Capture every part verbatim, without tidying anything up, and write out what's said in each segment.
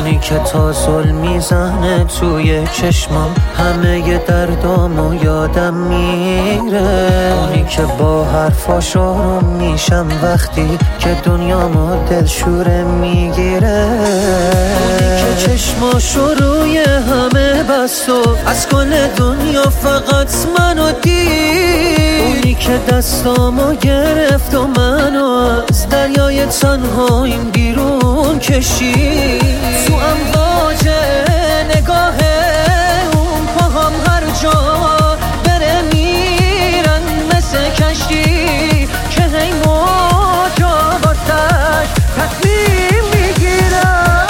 اونی که تا ظلم میزنه توی چشمام همه ی دردامو یادم میره. اونی که با حرفاش آروم میشم وقتی که دنیامو دلشوره میگیره. اونی که چشماشو روی همه بست و از کل دنیا فقط منو دید. اونی که دستامو گرفت و منو از دریای تنهاییم بیرون کشید. تو امواج نگاه اون پاهم هر جا بره میرن مثل کشتی که هی موجا باتش تصمیم میگیرن.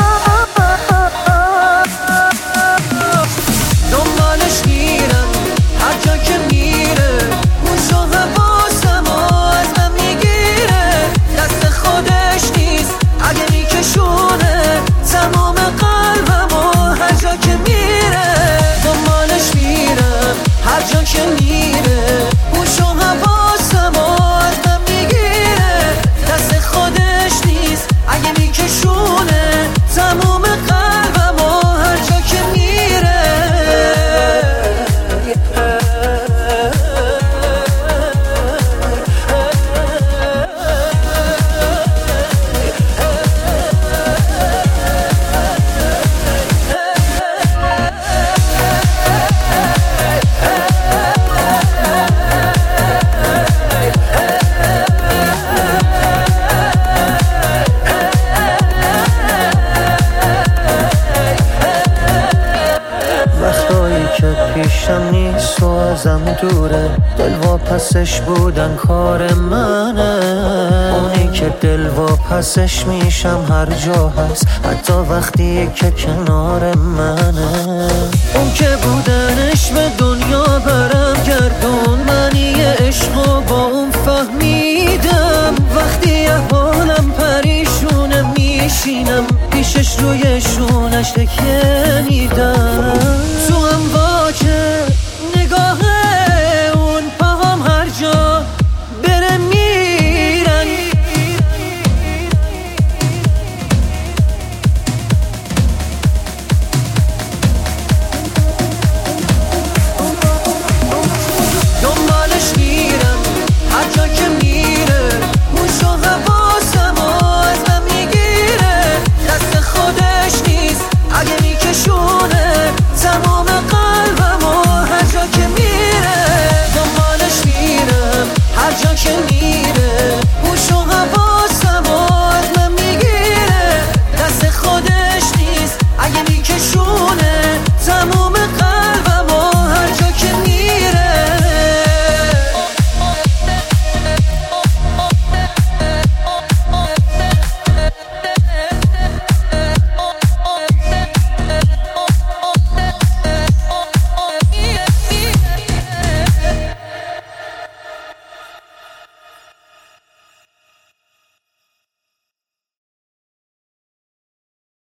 دنبالش میرن هر جا که میره، موج و حواسم و از من میگیره. دست خودش نیست اگه میکشونه تمام قلبم و هر جا که میره. دنبالش میرم هر جا که میره، موج و حواسم و از من میگیره. دست خودش نیست اگه میکشونه تمام قلبم و هر جا که میره. وقتایی که پیشم نیست و ازم دوره، دل واپسش بودن کار منه. اونی که دل واپسش میشم هر جا هست، حتی وقتی که کنار منه. اون که بودنش به دنیا برم گردون، منی عشقو با اون فهمیدم. وقتی احوالم پریشونه میشینم پیشش روی شونش تکیه میدم. تو امواج نگاه اون پاهم هر جا بره میرن. دنبالش میرم هر جا که میره، موج و حواسم و از من میگیره. دست خودش نیست اگه میکشونه تمام قلبم و هر جا که میره. دنبالش میرم هر جا که میره،